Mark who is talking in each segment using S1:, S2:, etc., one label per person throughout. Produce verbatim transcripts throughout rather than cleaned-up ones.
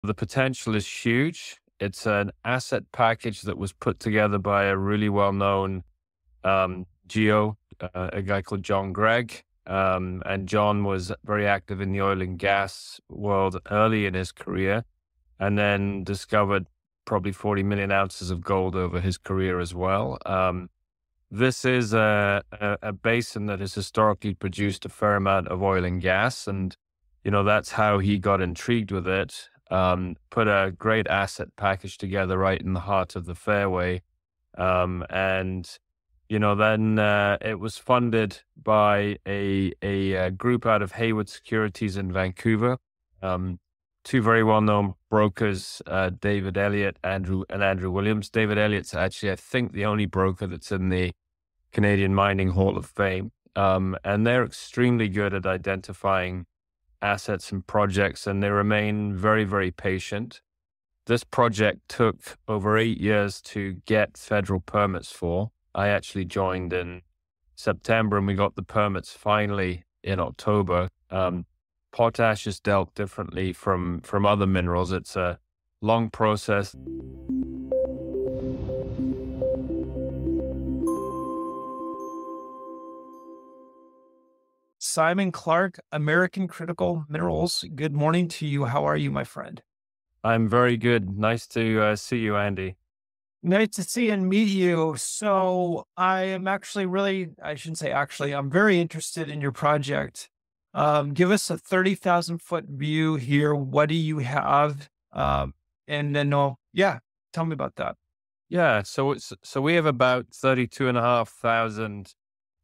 S1: The potential is huge. It's an asset package that was put together by a really well-known um, geo, uh, a guy called John Gregg. Um, and John was very active in the oil and gas world early in his career, and then discovered probably forty million ounces of gold over his career as well. Um, this is a, a, a basin that has historically produced a fair amount of oil and gas. And, you know, that's how he got intrigued with it. Um, put a great asset package together right in the heart of the fairway. Um, and, you know, then uh, it was funded by a, a, uh group out of Hayward Securities in Vancouver. Um, two very well-known brokers, uh, David Elliott, Andrew and Andrew Williams. David Elliott's actually, I think, the only broker that's in the Canadian Mining Hall of Fame. Um, and they're extremely good at identifying assets and projects, and they remain very, very patient. This project took over eight years to get federal permits for. I actually joined in September and we got the permits finally in October. Um, potash is dealt differently from, from other minerals. It's a long process.
S2: Simon Clark, American Critical Minerals. Good morning to you. How are you, my friend?
S1: I'm very good. Nice to uh, see you, Andy.
S2: Nice to see and meet you. So I am actually really, I shouldn't say actually, I'm very interested in your project. Um, give us a thirty thousand foot view here. What do you have? Um, and then, uh, yeah, tell me about that.
S1: Yeah, so it's so we have about thirty-two and a half thousand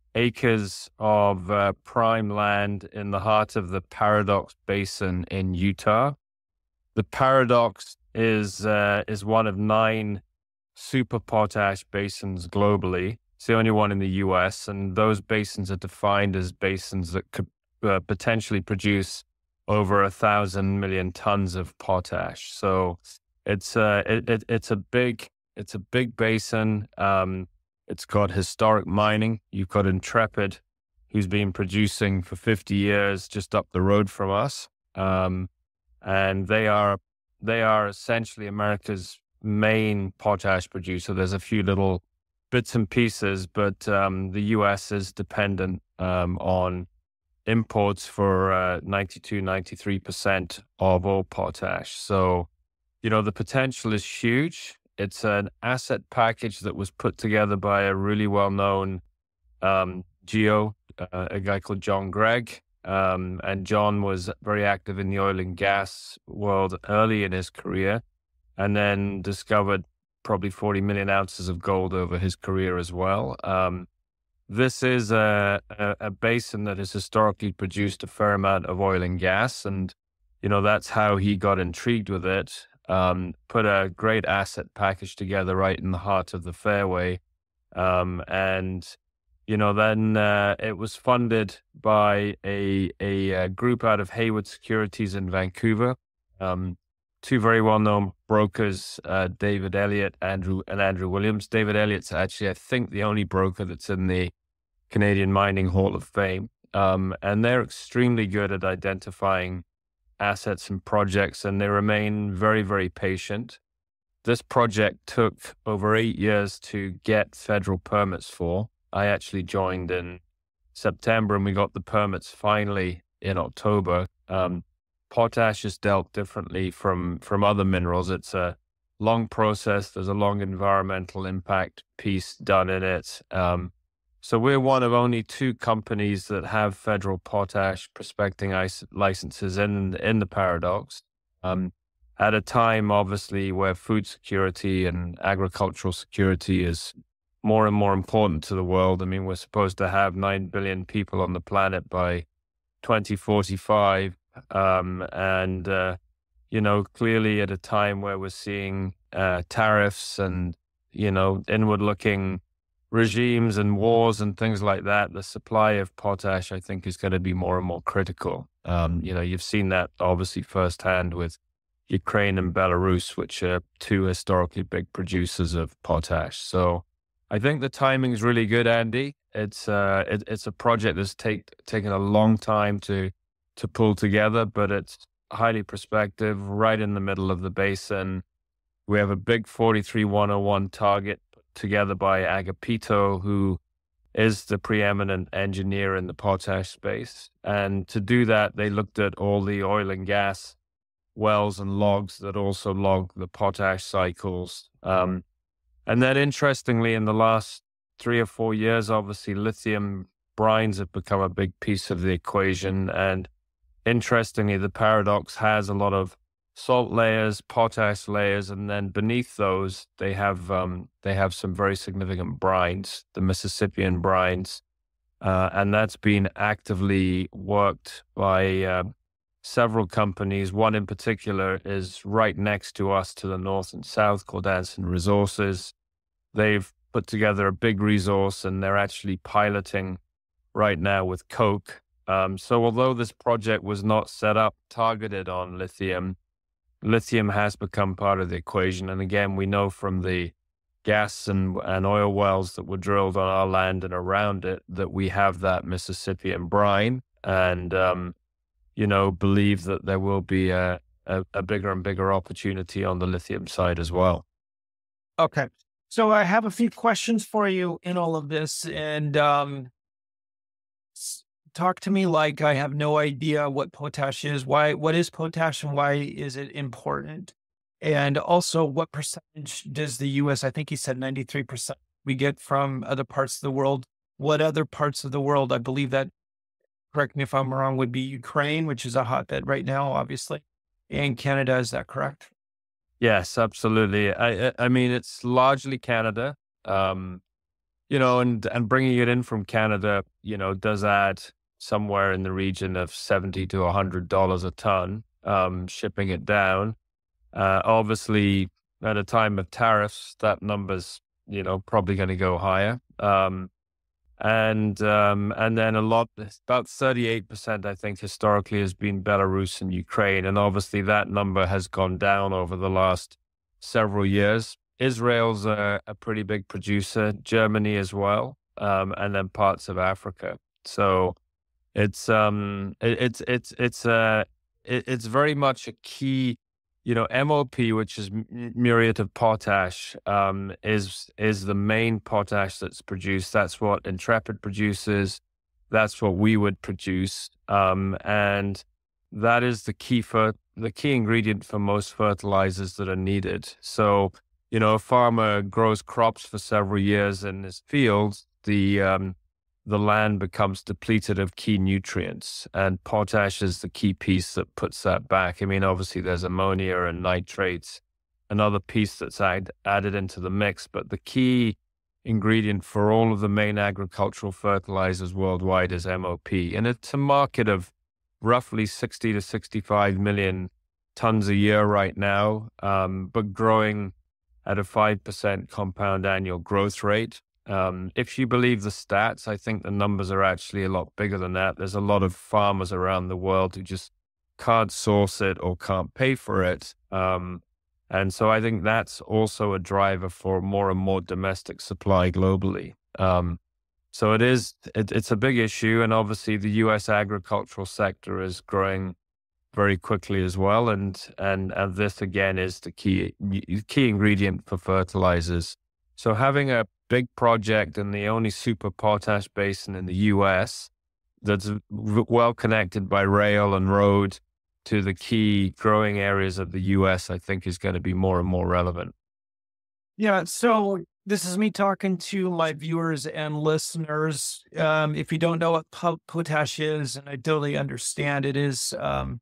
S1: acres of uh, prime land in the heart of the Paradox Basin in Utah. The Paradox is uh, is one of nine super potash basins globally. It's the only one in the U S, and those basins are defined as basins that could uh, potentially produce over a thousand million tons of potash. So it's uh, it, it, it's a big it's a big basin. Um, it's got historic mining. You've got Intrepid, who's been producing for fifty years just up the road from us. Um, and they are they are essentially America's main potash producer. There's a few little bits and pieces, but um, the U S is dependent um, on imports for uh, ninety-two, ninety-three percent of all potash. So, you know, the potential is huge. It's an asset package that was put together by a really well-known um, geo, uh, a guy called John Gregg. Um, and John was very active in the oil and gas world early in his career, and then discovered probably forty million ounces of gold over his career as well. Um, this is a, a, a basin that has historically produced a fair amount of oil and gas. And, you know, that's how he got intrigued with it. Um, put a great asset package together right in the heart of the fairway. Um, and, you know, then uh, it was funded by a, a, a group out of Hayward Securities in Vancouver. Um, two very well-known brokers, uh, David Elliott, Andrew and Andrew Williams. David Elliott's actually, I think, the only broker that's in the Canadian Mining Hall of Fame. Um, and they're extremely good at identifying assets and projects, and they remain very, very patient. This project took over eight years to get federal permits for. I actually joined in September and we got the permits finally in October. Um, potash is dealt differently from, from other minerals. It's a long process. There's a long environmental impact piece done in it. Um, so we're one of only two companies that have federal potash prospecting ice licenses in, in the Paradox. Um, at a time, obviously, where food security and agricultural security is more and more important to the world. I mean, we're supposed to have nine billion people on the planet by twenty forty-five. Um, and, uh, you know, clearly at a time where we're seeing uh, tariffs and, you know, inward-looking regimes and wars and things like that, the supply of potash, I think, is going to be more and more critical. Um, you know, you've seen that obviously firsthand with Ukraine and Belarus, which are two historically big producers of potash. So I think the timing is really good, Andy. It's uh, it, it's a project that's take, taken a long time to to pull together, but it's highly prospective, right in the middle of the basin. We have a big forty-three one oh one target put together by Agapito, who is the preeminent engineer in the potash space. And to do that, they looked at all the oil and gas wells and logs that also log the potash cycles. Um, and then interestingly, in the last three or four years, obviously lithium brines have become a big piece of the equation. And interestingly, the Paradox has a lot of salt layers, potash layers, and then beneath those, they have um, they have some very significant brines, the Mississippian brines, uh, and that's been actively worked by uh, several companies. One in particular is right next to us to the north and south, called Anson Resources. They've put together a big resource, and they're actually piloting right now with Koch. Um, so although this project was not set up targeted on lithium, lithium has become part of the equation. And again, we know from the gas and, and oil wells that were drilled on our land and around it that we have that Mississippian brine, and, um, you know, believe that there will be a, a, a bigger and bigger opportunity on the lithium side as well.
S2: Okay. So I have a few questions for you in all of this, and um, s- talk to me like I have no idea what potash is. Why, what is potash and why is it important? And also, what percentage does the U S, I think he said ninety-three percent we get from other parts of the world? What other parts of the world? I believe that, correct me if I'm wrong, would be Ukraine, which is a hotbed right now, obviously, and Canada. Is that correct?
S1: Yes, absolutely. I, I I mean, it's largely Canada, um, you know, and, and bringing it in from Canada, you know, does add somewhere in the region of seventy to a hundred dollars a ton, um, shipping it down. Uh, obviously, at a time of tariffs, that number's, you know, probably going to go higher. Um, and um, and then a lot, about thirty-eight percent, I think, historically has been Belarus and Ukraine. And obviously, that number has gone down over the last several years. Israel's a, a pretty big producer, Germany as well, um, and then parts of Africa. So it's um, it, it's it's it's uh, it, it's very much a key, you know, M O P, which is m- muriate of potash, um, is is the main potash that's produced. That's what Intrepid produces. That's what we would produce, um, and that is the key for the key ingredient for most fertilizers that are needed. So, you know, a farmer grows crops for several years in his fields. The um, the land becomes depleted of key nutrients, and potash is the key piece that puts that back. I mean, obviously there's ammonia and nitrates, another piece that's add, added into the mix, but the key ingredient for all of the main agricultural fertilizers worldwide is M O P. And it's a market of roughly sixty to sixty-five million tons a year right now, um, but growing at a five percent compound annual growth rate. Um, if you believe the stats, I think the numbers are actually a lot bigger than that. There's a lot of farmers around the world who just can't source it or can't pay for it. Um, and so I think that's also a driver for more and more domestic supply globally. Um, so it is, it, it's a big issue. And obviously the U S agricultural sector is growing very quickly as well. And, and, and this again is the key, key ingredient for fertilizers. So having a big project in the only super potash basin in the U S that's well connected by rail and road to the key growing areas of the U S, I think is going to be more and more relevant.
S2: Yeah. So this is me talking to my viewers and listeners. Um, if you don't know what po- potash is, and I totally understand, it is um,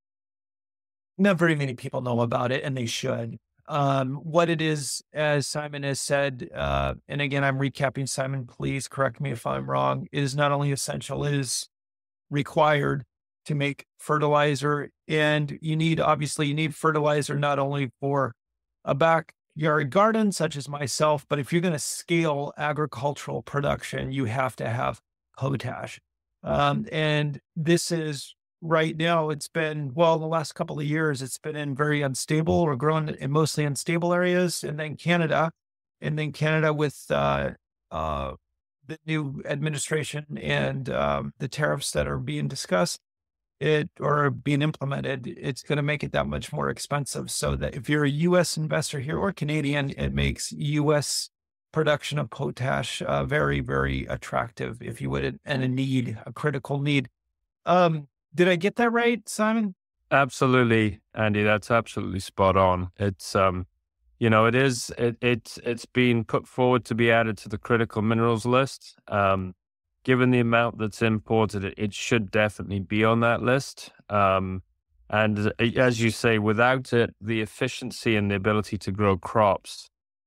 S2: not very many people know about it, and they should. Um, what it is, as Simon has said, uh, and again, I'm recapping, Simon, please correct me if I'm wrong, is not only essential, it is required to make fertilizer. And you need, obviously, you need fertilizer not only for a backyard garden, such as myself, but if you're going to scale agricultural production, you have to have potash. Um, and this is right now, it's been, well, the last couple of years, it's been in very unstable or growing in mostly unstable areas. And then Canada, and then Canada with uh, uh, the new administration and um, the tariffs that are being discussed, it or being implemented, it's going to make it that much more expensive. So that if you're a U S investor here or Canadian, it makes U S production of potash uh, very, very attractive, if you would, and a need, a critical need. Um, did I get that right, Simon?
S1: Absolutely, Andy. That's absolutely spot on. It's um, you know, it is it it's it's been put forward to be added to the critical minerals list. Um, given the amount that's imported, it, it should definitely be on that list. Um, and uh, as you say, without it, the efficiency and the ability to grow crops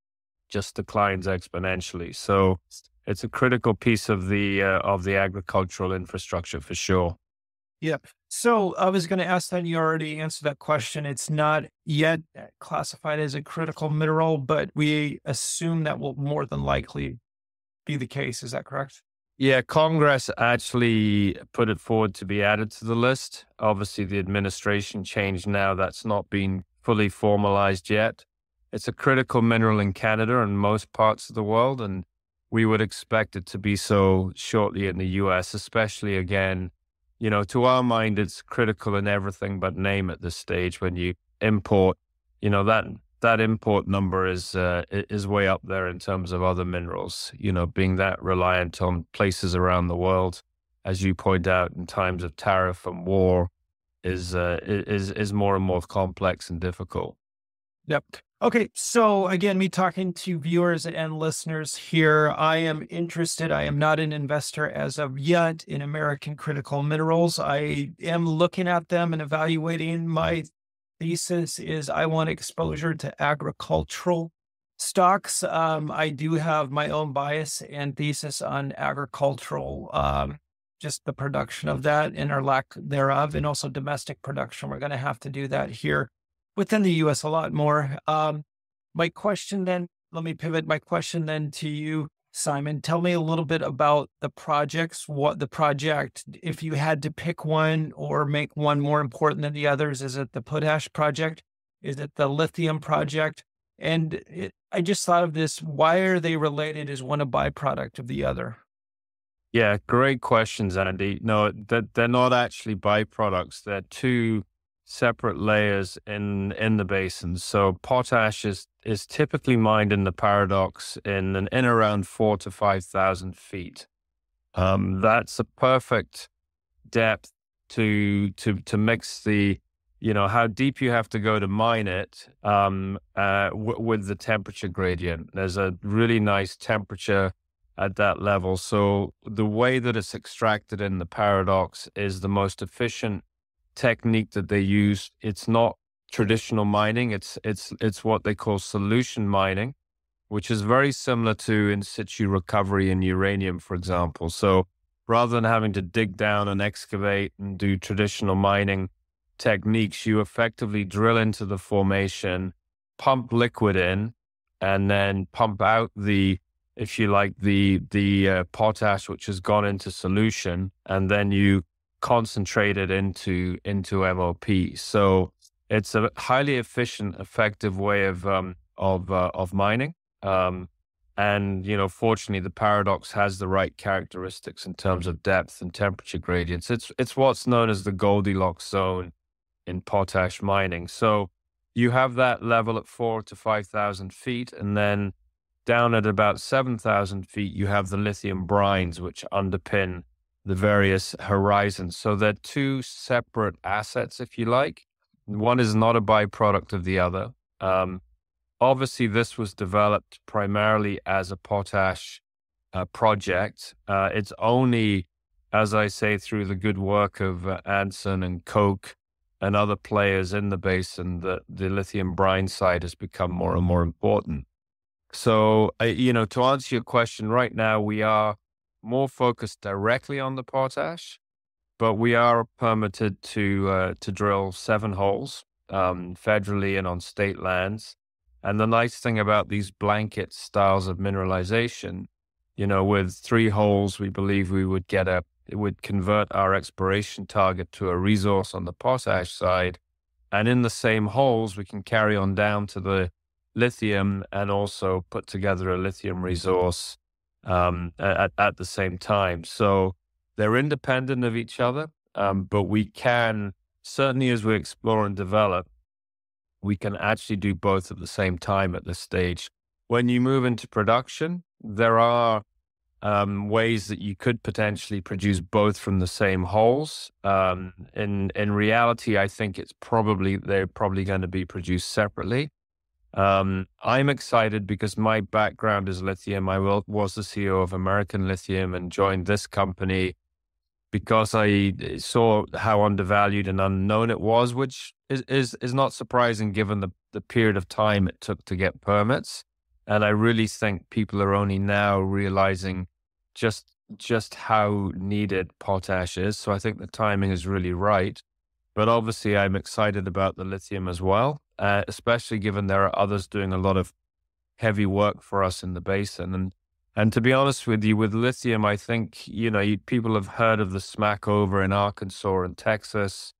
S1: just declines exponentially. So it's a critical piece of the uh, of the agricultural infrastructure for sure.
S2: Yeah. So I was going to ask that you already answered that question. It's not yet uh, classified as a critical mineral, but we assume that will more than likely be the case. Is that correct?
S1: Yeah, Congress actually put it forward to be added to the list. Obviously, the administration changed now. That's not been fully formalized yet. It's a critical mineral in Canada and most parts of the world, and we would expect it to be so shortly in the U S, especially again, you know, to our mind, it's critical in everything but name at this stage. When you import, you know, that that import number is uh, i- is way up there in terms of other minerals. You know, being that reliant on places around the world, as you point out, in times of tariff and war, is uh, i- is is more and more complex and difficult.
S2: Yep. Okay. So again, me talking to viewers and listeners here, I am interested. I am not an investor as of yet in American critical minerals. I am looking at them and evaluating. My thesis is I want exposure to agricultural stocks. Um, I do have my own bias and thesis on agricultural, um, just the production of that and or lack thereof, and also domestic production. We're going to have to do that here within the U S a lot more. Um, my question then, let me pivot my question then to you, Simon. Tell me a little bit about the projects, what the project, if you had to pick one or make one more important than the others, is it the potash project? Is it the lithium project? And it, I just thought of this, why are they related? Is one a byproduct of the other?
S1: Yeah, great questions, Andy. No, that they're not actually byproducts. They're two separate layers in in the basin. So potash is is typically mined in the paradox in an in around four to five thousand feet. Um, that's a perfect depth to to to mix the, you know, how deep you have to go to mine it, um, uh, w- with the temperature gradient. There's a really nice temperature at that level. So the way that it's extracted in the paradox is the most efficient technique that they use. It's not traditional mining. It's it's it's what they call solution mining, which is very similar to in situ recovery in uranium, for example. So rather than having to dig down and excavate and do traditional mining techniques, you effectively drill into the formation, pump liquid in, and then pump out the, if you like, the the uh, potash which has gone into solution, and then you concentrate it into into M O P. So it's a highly efficient, effective way of um, of uh, of mining. Um, and you know, fortunately, the paradox has the right characteristics in terms of depth and temperature gradients. It's it's what's known as the Goldilocks zone in potash mining. So you have that level at four to five thousand feet, and then down at about seven thousand feet, you have the lithium brines, which underpin the various horizons. So they're two separate assets, if you like. One is not a byproduct of the other. Um, Obviously, this was developed primarily as a potash uh, project. Uh, it's only, as I say, through the good work of uh, Anson and Koch and other players in the basin that the lithium brine side has become more and more important. So, uh, you know, to answer your question, right now we are more focused directly on the potash, but we are permitted to uh, to drill seven holes um, federally and on state lands. And the nice thing about these blanket styles of mineralization, you know, with three holes, we believe we would get a, it would convert our exploration target to a resource on the potash side. And in the same holes, we can carry on down to the lithium and also put together a lithium resource um, at, at the same time. So they're independent of each other. Um, but we can, certainly as we explore and develop, we can actually do both at the same time at this stage. When you move into production, there are um, ways that you could potentially produce both from the same holes. Um, in in reality, I think it's probably they're probably going to be produced separately. Um, I'm excited because my background is lithium. I will, was the C E O of American Lithium and joined this company because I saw how undervalued and unknown it was, which is is, is not surprising given the, the period of time it took to get permits. And I really think people are only now realizing just just how needed potash is. So I think the timing is really right. But obviously, I'm excited about the lithium as well, uh, especially given there are others doing a lot of heavy work for us in the basin. And and to be honest with you, with lithium, I think, you know, you, people have heard of the Smackover in Arkansas and Texas.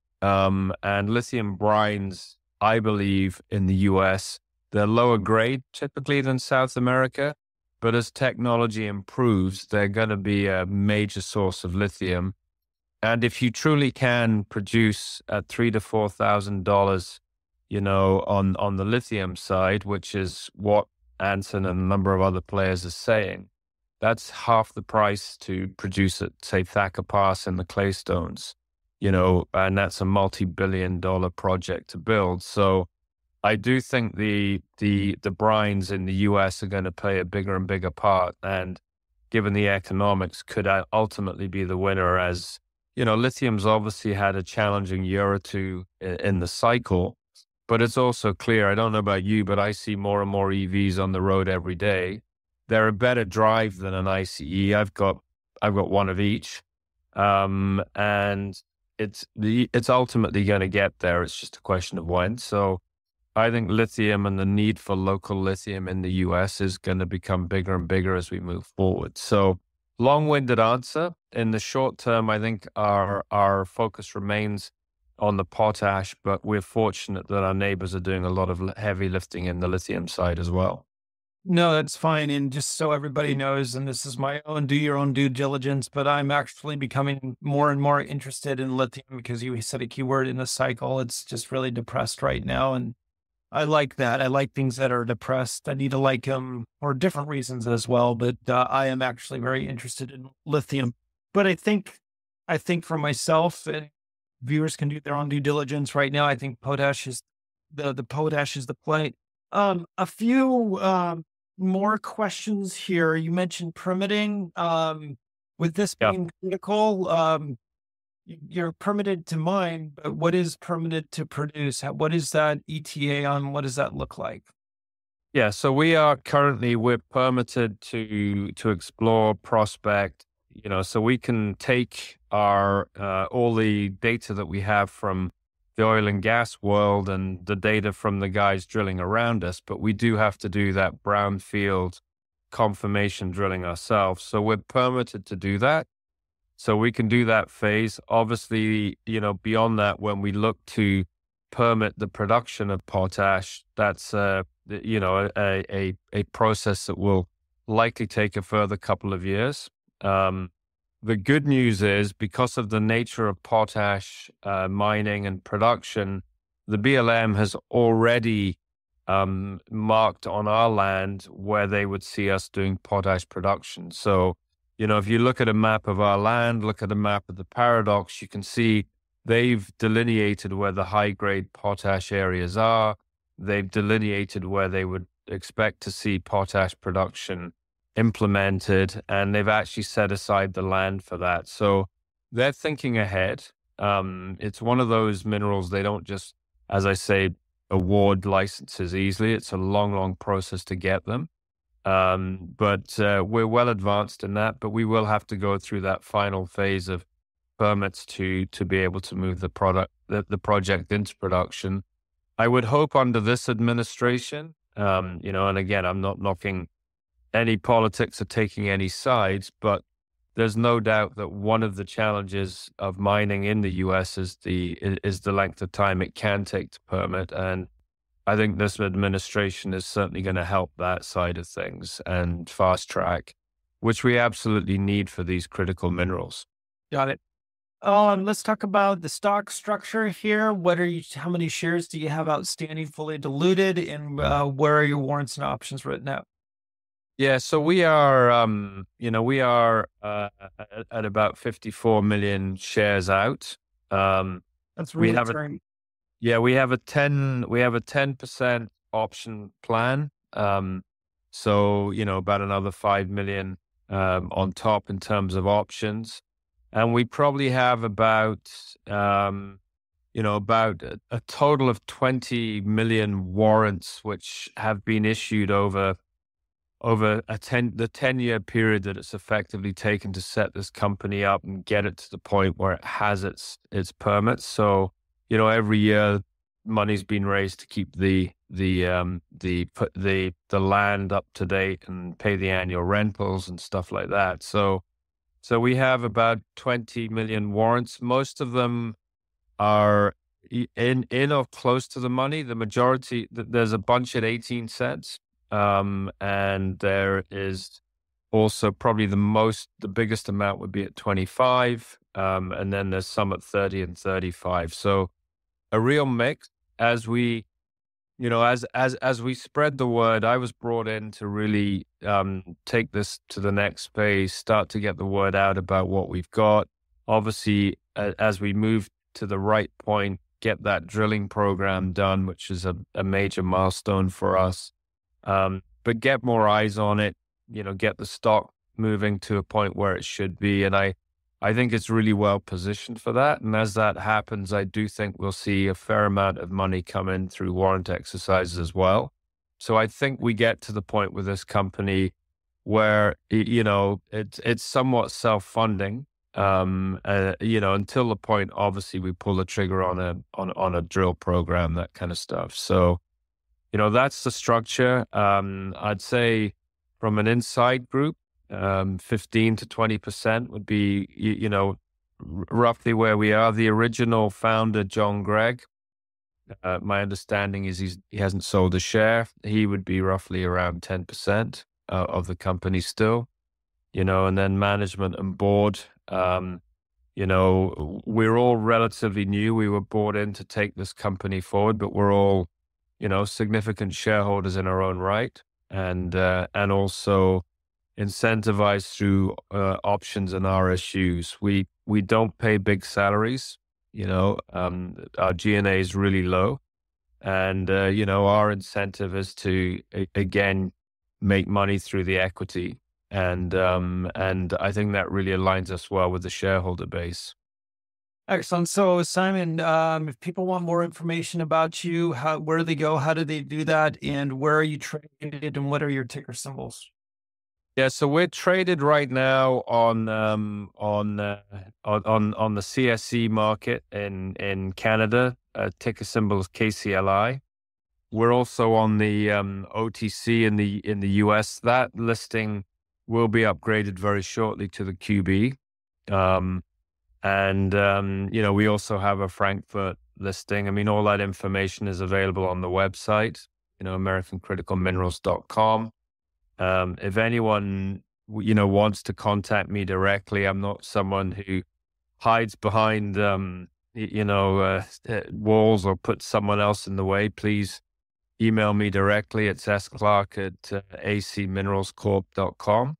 S1: Um, and lithium brines, I believe, in the U S, they're lower grade typically than South America. But as technology improves, they're going to be a major source of lithium. And if you truly can produce at three to four thousand dollars, you know, on on the lithium side, which is what Anson and a number of other players are saying, that's half the price to produce at, say, Thacker Pass in the Claystones, you know, and that's a multi-billion dollar project to build. So I do think the the the brines in the U S are going to play a bigger and bigger part, and given the economics, could ultimately be the winner. As you know, lithium's obviously had a challenging year or two in, in the cycle, but it's also clear. I don't know about you, but I see more and more E Vs on the road every day. They're a better drive than an I C E. I've got I've got one of each, um, and it's the it's ultimately going to get there. It's just a question of when. So I think lithium and the need for local lithium in the U S is going to become bigger and bigger as we move forward. So long-winded answer. In the short term, I think our our focus remains on the potash, but we're fortunate that our neighbors are doing a lot of heavy lifting in the lithium side as well.
S2: No, that's fine. And just so everybody knows, and this is my own do your own due diligence, but I'm actually becoming more and more interested in lithium because you said a keyword in the cycle. It's just really depressed right now. And I like that. I like things that are depressed. I need to like them for different reasons as well. But uh, I am actually very interested in lithium. But I think, I think for myself, and viewers can do their own due diligence right now. I think potash is the the potash is the play. Um, a few um, more questions here. You mentioned permitting. Um, with this
S1: Yeah.
S2: being critical, um, you're permitted to mine, but what is permitted to produce? How- What is that E T A on? What does that look like?
S1: Yeah, so we are currently we're permitted to to explore, prospect, you know, so we can take our uh, all the data that we have from the oil and gas world and the data from the guys drilling around us, but we do have to do that brownfield confirmation drilling ourselves. So we're permitted to do that. So we can do that phase. Obviously, you know, beyond that, when we look to permit the production of potash, that's uh, the- you know a, a a process that will likely take a further couple of years. Um, the good news is because of the nature of potash uh, mining and production, the B L M has already um, marked on our land where they would see us doing potash production. So you know, if you look at a map of our land, look at a map of the paradox, you can see they've delineated where the high grade potash areas are. They've delineated where they would expect to see potash production implemented, and they've actually set aside the land for that. So they're thinking ahead. Um, it's one of those minerals they don't just, as I say, award licenses easily. It's a long, long process to get them. Um, but uh, we're well advanced in that, but we will have to go through that final phase of permits to to be able to move the product the, the project into production. I would hope under this administration, um, you know, and again, I'm not knocking any politics or taking any sides, but there's no doubt that one of the challenges of mining in the U S is the is the length of time it can take to permit. And I think this administration is certainly going to help that side of things and fast track, which we absolutely need for these critical minerals.
S2: Got it. Um, let's talk about the stock structure here. What are you, how many shares do you have outstanding, fully diluted, and uh, where are your warrants and options written out?
S1: Yeah, so we are, um, you know, we are uh, at, at about fifty-four million shares out. Um,
S2: That's
S1: we
S2: really
S1: have a
S2: great.
S1: Yeah, we have a ten we have a ten percent option plan. Um, so, you know, about another five million um, on top in terms of options. And we probably have about um, you know, about a, a total of twenty million warrants which have been issued over over a ten the ten year period that it's effectively taken to set this company up and get it to the point where it has its its permits. So, you know, every year money's been raised to keep the the um the put the the land up to date and pay the annual rentals and stuff like that. So so we have about twenty million warrants. Most of them are i- in in or close to the money. The majority, th- there's a bunch at eighteen cents, um, and there is also probably the most, the biggest amount would be at twenty-five, um, and then there's some at thirty and thirty-five. So a real mix as we, you know, as as as we spread the word. I was brought in to really um, take this to the next phase, start to get the word out about what we've got. Obviously, a- as we move to the right point, get that drilling program done, which is a, a major milestone for us. Um, but get more eyes on it, you know, get the stock moving to a point where it should be. And I, I think it's really well positioned for that. And as that happens, I do think we'll see a fair amount of money come in through warrant exercises as well. So I think we get to the point with this company where, y- you know, it's, it's somewhat self-funding, um, uh, you know, until the point, obviously, we pull the trigger on a, on, on a drill program, that kind of stuff. So, you know, that's the structure. Um, I'd say from an inside group, um, fifteen to twenty percent would be, you, you know, r- roughly where we are. The original founder, John Gregg, uh, my understanding is he's, he hasn't sold a share. He would be roughly around ten percent uh, of the company still, you know, and then management and board. Um, you know, we're all relatively new. We were brought in to take this company forward, but we're all, you know, significant shareholders in our own right, and uh, and also incentivized through uh, options and R S Us. We we don't pay big salaries. You know, um, our G N A is really low, and uh, you know, our incentive is to a- again make money through the equity, and um, and I think that really aligns us well with the shareholder base.
S2: Excellent. So, Simon, um, if people want more information about you, how, where do they go? How do they do that? And where are you traded? And what are your ticker symbols?
S1: Yeah, so we're traded right now on um, on, uh, on on on the C S E market in in Canada. Uh, ticker symbol is K C L I. We're also on the um, O T C in the in the U S. That listing will be upgraded very shortly to the Q B. Um, and um, you know, we also have a Frankfurt listing. I mean, all that information is available on the website. You know, american critical minerals dot com. Um, if anyone, w- you know, wants to contact me directly, I'm not someone who hides behind, um, y- you know, uh, uh, walls or puts someone else in the way. Please email me directly. It's sclark at uh, a c minerals corp dot com.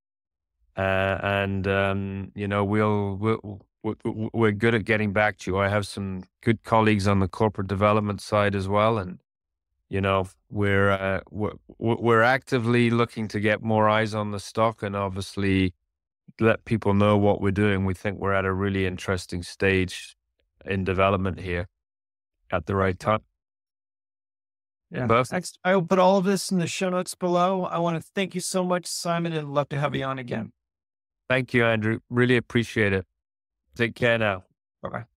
S1: Uh, and, um, you know, we'll, we'll, we'll, we're good at getting back to you. I have some good colleagues on the corporate development side as well. And, you know, we're, uh, we're we're actively looking to get more eyes on the stock and obviously let people know what we're doing. We think we're at a really interesting stage in development here at the right time.
S2: Yeah.
S1: Perfect.
S2: Next, I will put all of this in the show notes below. I want to thank you so much, Simon, and love to have you on again.
S1: Thank you, Andrew. Really appreciate it. Take care now.
S2: Bye bye.